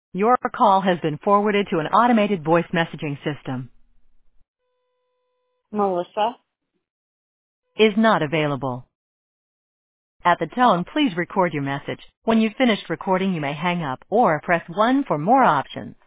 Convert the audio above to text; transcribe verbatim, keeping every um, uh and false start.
Your call has been forwarded to an automated voice messaging system. Melissa. Is not available. At the tone, please record your message. When you've finished recording, you may hang up or press one for more options.